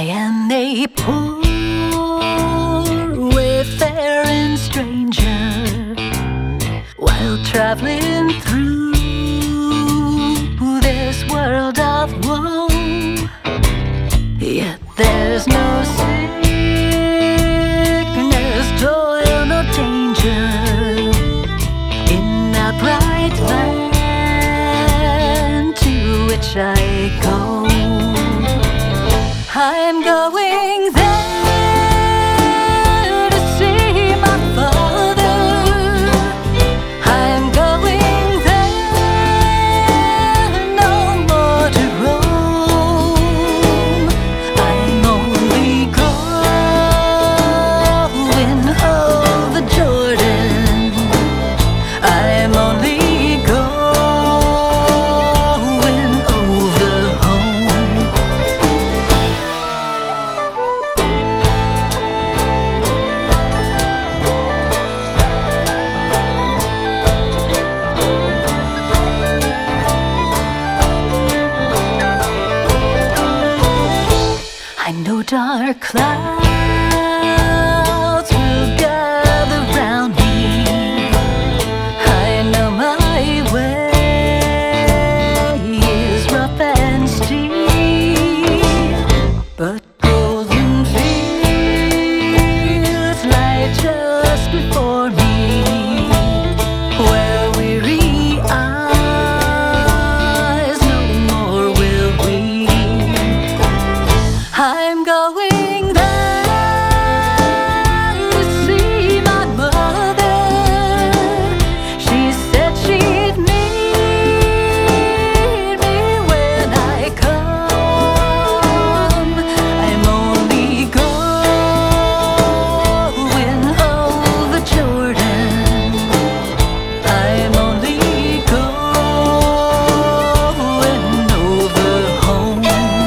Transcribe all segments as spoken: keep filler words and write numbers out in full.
am a poor wayfaring stranger while traveling through this world of woe. Yet there's no sickness, toil, no danger in that bright land to which I go. I'm going there to see my father. I'm going there no more to roam. I'm only going over Jordan. I'm only going over home. I know dark clouds will gather round me. I know my way is rough and steep, but golden fields lie just before me, where weary eyes no more will weep. I'm going there to see my mother. She said she'd meet me when I come. I'm only going over Jordan. I'm only going over home.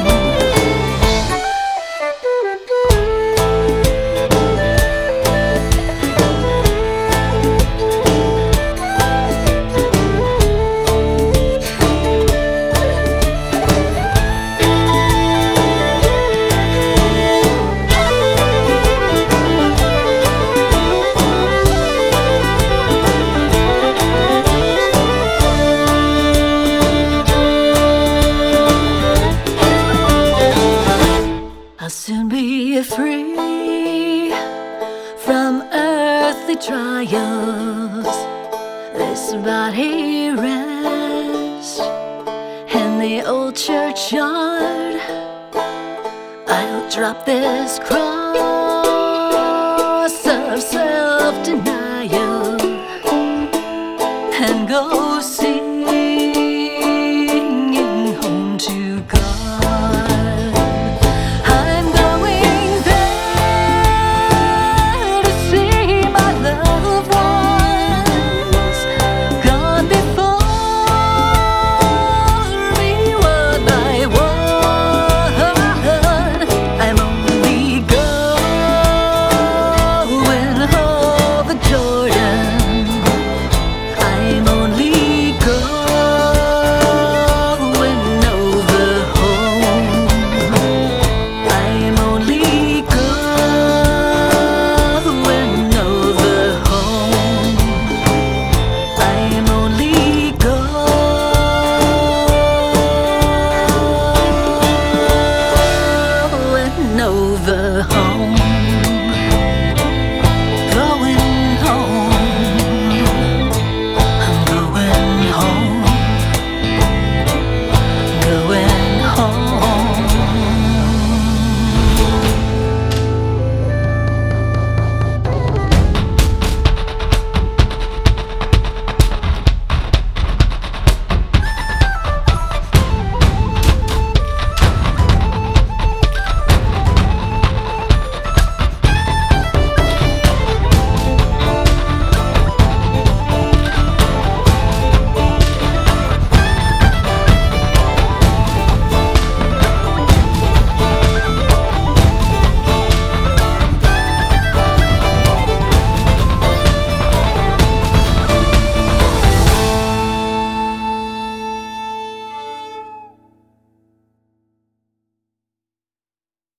I'll soon be free from earthly trials. This body rest in the old churchyard. I'll drop this cross of self-denial and go